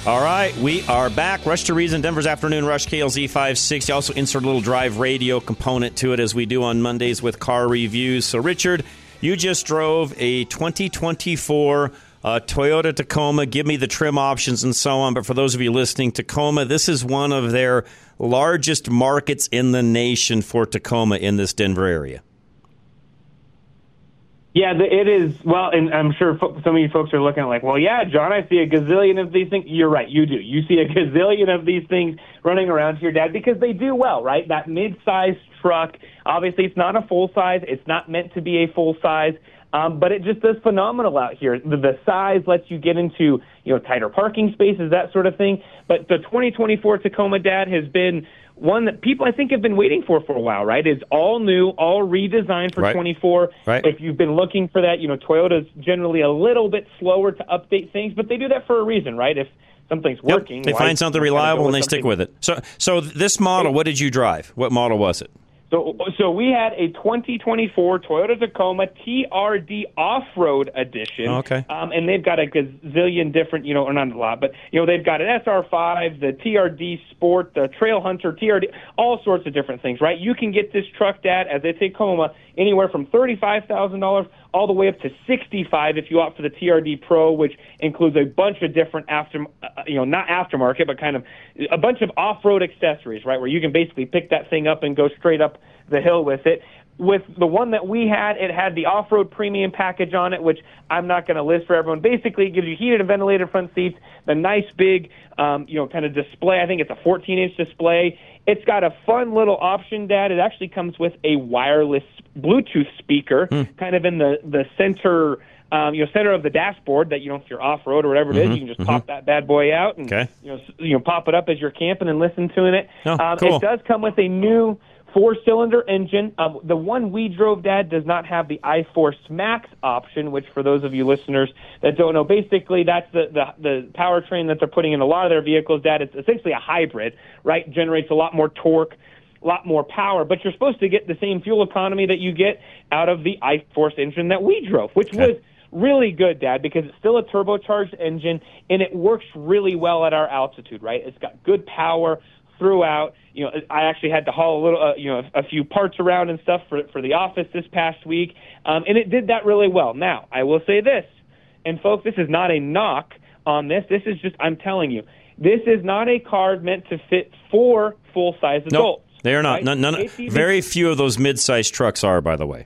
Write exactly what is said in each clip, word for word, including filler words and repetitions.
All right, we are back. Rush to Reason, Denver's Afternoon Rush, K L Z five sixty. Also insert a little drive radio component to it as we do on Mondays with car reviews. So, Richard, you just drove a twenty twenty-four uh, Toyota Tacoma. Give me the trim options and so on. But for those of you listening, Tacoma, this is one of their largest markets in the nation for Tacoma in this Denver area. Yeah, it is. Well, and I'm sure some of you folks are looking at like, well, yeah, John, I see a gazillion of these things. You're right, you do. You see a gazillion of these things running around here, Dad, because they do well, right? That mid-sized truck, obviously it's not a full-size. It's not meant to be a full-size, um, but it just does phenomenal out here. The, the size lets you get into, you know, tighter parking spaces, that sort of thing. But the twenty twenty-four Tacoma, Dad, has been one that people, I think, have been waiting for for a while, right? It's all new, all redesigned for right. twenty-four. Right. If you've been looking for that, you know, Toyota's generally a little bit slower to update things, but they do that for a reason, right? If something's working, yep. They why find something reliable and they something? stick with it. So, so this model, what did you drive? What model was it? So, so we had a twenty twenty-four Toyota Tacoma T R D Off-Road Edition. Okay. Um, and they've got a gazillion different, you know, or not a lot, but, you know, they've got an S R five, the T R D Sport, the Trail Hunter, T R D, all sorts of different things, right? You can get this truck, Dad, as a Tacoma, anywhere from thirty-five thousand dollars all the way up to sixty-five thousand dollars if you opt for the T R D Pro, which includes a bunch of different after, uh, you know, not aftermarket, but kind of a bunch of off-road accessories, right, where you can basically pick that thing up and go straight up the hill with it. With the one that we had, it had the off-road premium package on it, which I'm not going to list for everyone. Basically, it gives you heated and ventilated front seats, the nice big, um, you know, kind of display. I think it's a fourteen-inch display. It's got a fun little option, Dad. It actually comes with a wireless Bluetooth speaker, mm. kind of in the the center, um, you know, center of the dashboard. That, you know, if you're off-road or whatever it mm-hmm. is, you can just mm-hmm. pop that bad boy out and okay. you know, you know, pop it up as you're camping and listen to it. Oh, um, cool. It does come with a new four-cylinder engine. Um, the one we drove, Dad, does not have the iForce Max option, which for those of you listeners that don't know, basically that's the, the, the powertrain that they're putting in a lot of their vehicles, Dad. It's essentially a hybrid, right? Generates a lot more torque, a lot more power, but you're supposed to get the same fuel economy that you get out of the iForce engine that we drove, which okay. was really good, Dad, because it's still a turbocharged engine, and it works really well at our altitude, right? It's got good power throughout. You know, I actually had to haul a little, uh, you know, a, a few parts around and stuff for for the office this past week, um, and it did that really well. Now, I will say this, and folks, this is not a knock on this. This is just, I'm telling you, this is not a car meant to fit for full-size adults. Nope, they are not. Right? None, none, very few of those mid-sized trucks are, by the way.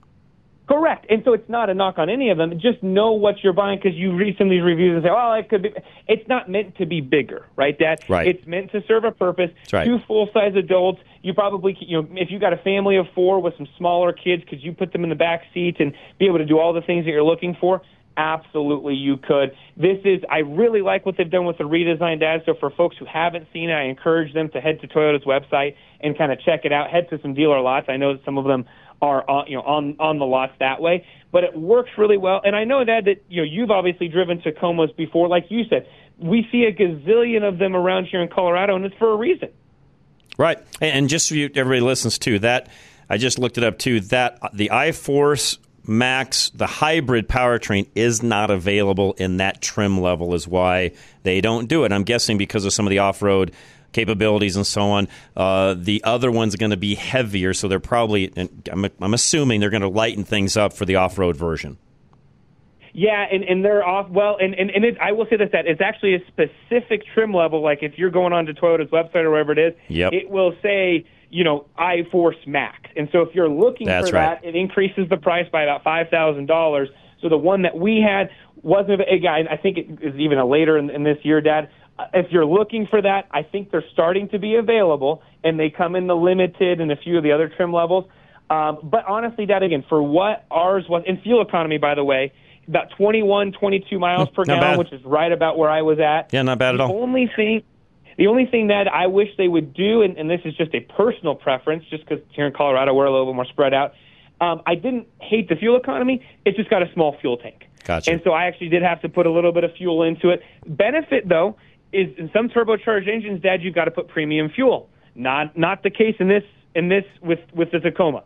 Correct. And so it's not a knock on any of them. Just know what you're buying, because you read some of these reviews and say, well, it could be. It's not meant to be bigger, right, Dad? Right. It's meant to serve a purpose. That's right. Two full-size adults. You probably, you know, if you got a family of four with some smaller kids, could you put them in the back seat and be able to do all the things that you're looking for? Absolutely, you could. This is, I really like what they've done with the redesigned Dad. So for folks who haven't seen it, I encourage them to head to Toyota's website and kind of check it out. Head to some dealer lots. I know that some of them are on, you know, on on the lots that way, but it works really well. And I know, Dad, that you know you've obviously driven Tacomas before, like you said. We see a gazillion of them around here in Colorado, and it's for a reason. Right, and just so you, everybody listens to that, I just looked it up too. That the iForce Max, the hybrid powertrain, is not available in that trim level, is why they don't do it. I'm guessing because of some of the off-road capabilities and so on. Uh, the other one's going to be heavier, so they're probably, and I'm, I'm assuming they're going to lighten things up for the off-road version. Yeah, and, and they're off, well, and, and, and it, I will say this, that it's actually a specific trim level, like if you're going on to Toyota's website or wherever it is, yep. it will say, you know, iForce Max. And so if you're looking That's for right. that, it increases the price by about five thousand dollars. So the one that we had wasn't, a guy. I think it is even a later in, in this year, Dad. If you're looking for that, I think they're starting to be available, and they come in the limited and a few of the other trim levels. Um, but honestly, Dad, again, for what ours was, in fuel economy, by the way, about twenty-one, twenty-two miles per Not gallon, bad. which is right about where I was at. Yeah, not bad at the all. Only thing, the only thing that I wish they would do, and, and this is just a personal preference, just because here in Colorado we're a little bit more spread out, um, I didn't hate the fuel economy. It's just got a small fuel tank. Gotcha. And so I actually did have to put a little bit of fuel into it. Benefit, though, is in some turbocharged engines, Dad, you've got to put premium fuel. Not not the case in this in this with, with the Tacoma.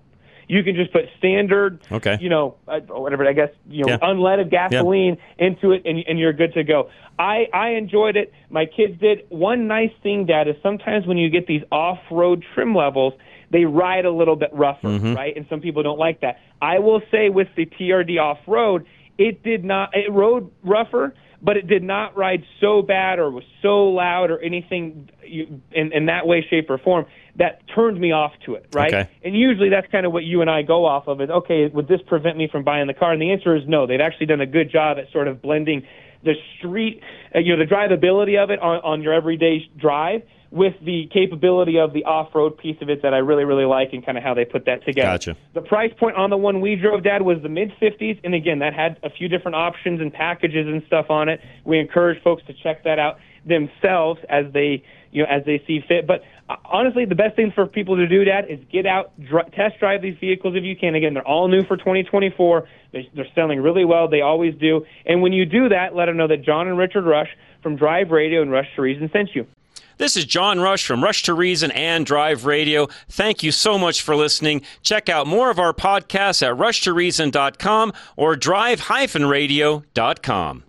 You can just put standard, okay. you know, uh, whatever, I guess, you know, yeah. unleaded gasoline yeah. into it, and, and you're good to go. I, I enjoyed it. My kids did. One nice thing, Dad, is sometimes when you get these off-road trim levels, they ride a little bit rougher, mm-hmm. right? And some people don't like that. I will say with the T R D off-road, it did not, it rode rougher, but it did not ride so bad or was so loud or anything in, in that way, shape, or form that turned me off to it, right? Okay. And usually that's kind of what you and I go off of is, okay, would this prevent me from buying the car? And the answer is no. They've actually done a good job at sort of blending the street, uh, you know, the drivability of it on, on your everyday drive with the capability of the off-road piece of it that I really, really like and kind of how they put that together. Gotcha. The price point on the one we drove, Dad, was the mid fifties, and again, that had a few different options and packages and stuff on it. We encourage folks to check that out themselves as they, you know, as they see fit. But uh, honestly, the best thing for people to do, Dad, is get out, dr- test drive these vehicles if you can. Again, they're all new for twenty twenty-four. They're, they're selling really well. They always do. And when you do that, let them know that John and Richard Rush from Drive Radio and Rush to Reason sent you. This is John Rush from Rush to Reason and Drive Radio. Thank you so much for listening. Check out more of our podcasts at rush to reason dot com or drive radio dot com.